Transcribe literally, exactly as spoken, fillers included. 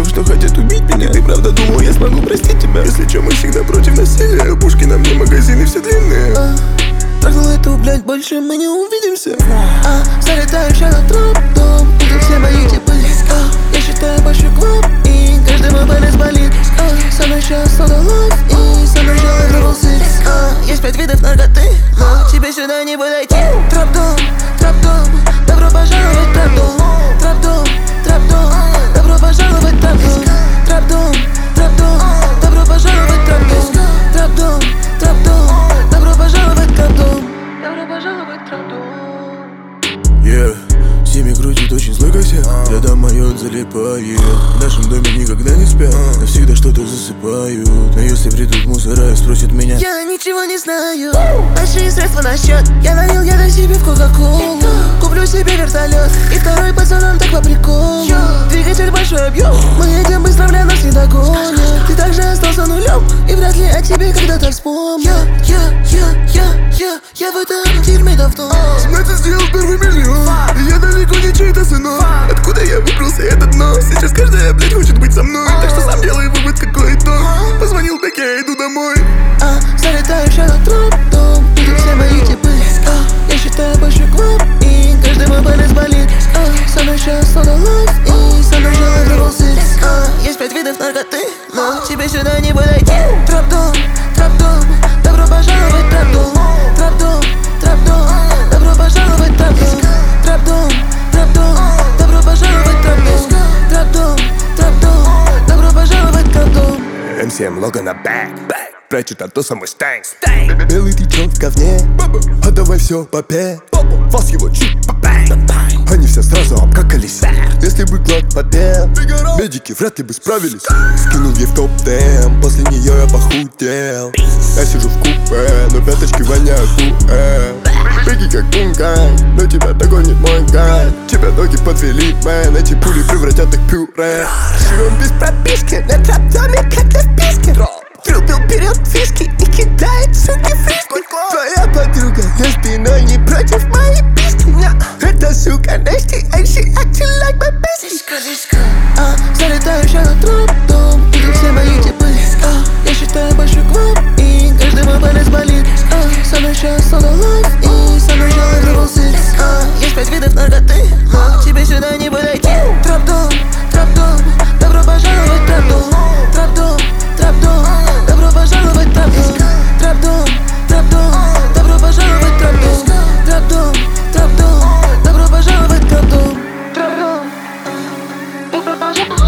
что хотят убить меня. Ты правда думал, я смогу простить тебя? Если чё, мы всегда против насилия. Пушки на мне, магазины все длинные. а, Трогал эту, блядь, больше мы не увидимся. а, Залетаю ща на троп-дом. Тут все мои типы. а, Я считаю больше квап, и каждый мой палец болит. а, Со мной щас много лав, и со мной ща вырвался. а, Есть пять видов наркоты, но тебе сюда не подойти. Троп-дом, троп-дом, добро пожаловать, троп-дом. Троп-дом, троп-дом, добро пожаловать, троп-дом. Троп-дом, троп-дом, добро пожаловать, троп-дом. Троп-дом, троп-дом, добро пожаловать, троп-дом. Добро пожаловать, троп-дом. Yeah. Семьи крутит очень злой косяк, рядом майот залипает. В нашем доме никогда не спят, навсегда что-то засыпают. Но если придут мусора и спросят меня, я ничего не знаю. Большие средства на счет, я налил яда себе в кока-колу. Куплю себе вертолет и второй пацанам так по приколу. Двигатель большой объем, мы едем быстро, бля, нас не догонят. Ты также остался нулем, и вряд ли о тебе когда-то вспомню. Я, я, я, я, я, я в этом дерьме давно. семнадцать сделал первый миллион, и я далеко не чей-то сынок. Откуда я выбрался, это дно? Сейчас каждая, блядь, хочет быть со мной. Так что сам делай вывод, какой итог. Позвонил, так я иду домой. а, Залетаю ща на троп-дом. Тут все мои типы. а, Я считаю больше квап, и каждый мой палец болит. а, Со мной щас много лав, и со мной ща вырвался. а, Есть пять видов наркоты, но тебе сюда не подойти. Троп-дом, троп-дом, добро пожаловать, троп-дом. Троп-дом, троп-дом, добро пожаловать, троп-дом. Троп-дом, троп-дом, добро пожаловать, троп-дом. Троп-дом, троп-дом, добро пожаловать, троп-дом. эм си эм лого на бэк, прячу тату самый стэнк. Белый ты чё в говне, отдавай всё папе. Вас его чуть они все сразу обкакались. Если бы клад попел, медики вряд ли бы справились. Скинул ей в топ-дем, после нее я похудел. Я сижу в купе, но пяточки воняют куэ. Беги как бункай, но тебя догонит мой гай. Тебя ноги подвели, мэн, эти пули превратят их в пюре. Живем без прописки, на трап-доме как на вписке. Трубил берет фишки и кидает, суки, фишки. Твоя подруга лесбиной не против моей писки. Эта сука nasty, and she acting like my bestie. а, Залетаю ща на троп-дом. Тут все мои типы. а, Я считаю больше квап, и каждый мой палец болит. а, Со мной щас много лав, и со мной ща вырвался. а, Есть пять видов наркоты, но тебе сюда не подойти. Троп-дом, троп-дом, добро пожаловать, троп-дом. Троп-дом, троп-дом, добро пожаловать, троп-дом. Троп-дом, троп-дом, добро пожаловать, троп-дом. Троп-дом, троп-дом, добро пожаловать, троп-дом. Троп-дом, добро пожаловать.